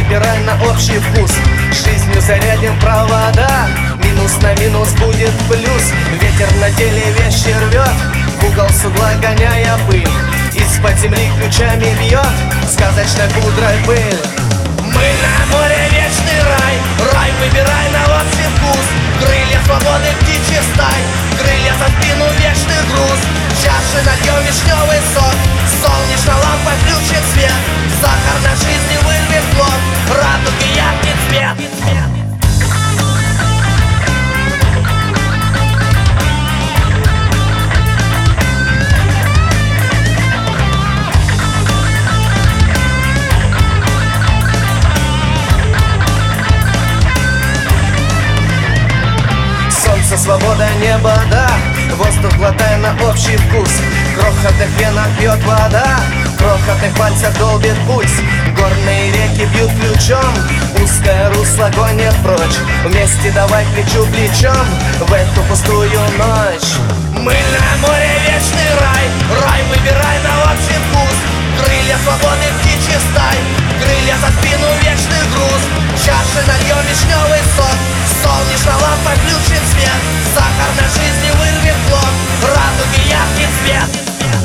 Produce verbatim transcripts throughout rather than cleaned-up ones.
выбирай на общий вкус. Жизнью зарядим провода, минус на минус будет плюс. Ветер на теле вещи рвет, в угол с угла гоняя пыль. Из-под земли ключами бьет сказочной пудрой пыль. Мы на море вечный рай, рай выбирай на общий вкус. Крылья свободы птичьих стай, крылья за спину вечный груз. Чаши нальем вишневый сок, солнечная лампа включит свет. Сахар на жизни вырвет плод, радуги яркий цвет. Свобода, небо, да, воздух глотай на общий вкус. Крохотных венах бьет вода, крохотных пальцах долбит пульс. Горные реки бьют ключом, узкое русло гонит прочь. Вместе давай плечу плечом в эту пустую ночь. Мы на море вечный рай, рай выбирай на общий вкус. Крылья свободы птичьих стай, крылья за спину вечный груз. Чаши нальем вишневый сок, солнечная лампа включит свет. Сахар на жизни вырвет плод, радуги яркий цвет.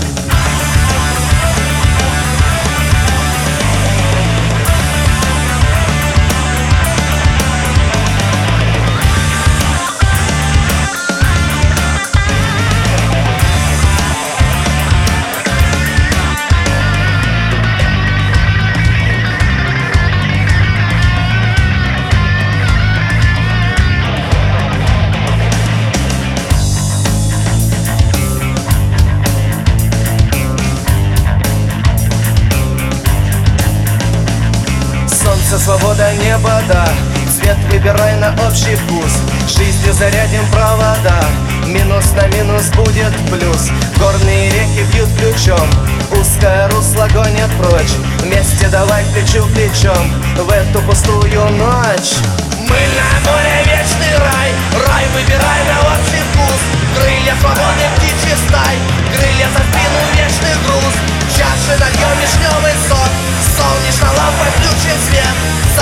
Свобода, небо, да, цвет выбирай на общий вкус. Жизнью зарядим провода, минус на минус будет плюс. Горные реки бьют ключом, узкое русло гонит прочь. Вместе давай плечу плечом в эту пустую ночь. Мы на море вечный рай, рай выбирай на общий вкус. Крылья свободы птичьих стай, крылья за спину вечный груз. Чаши нальем вишневый сок, солнечная лампа включит свет.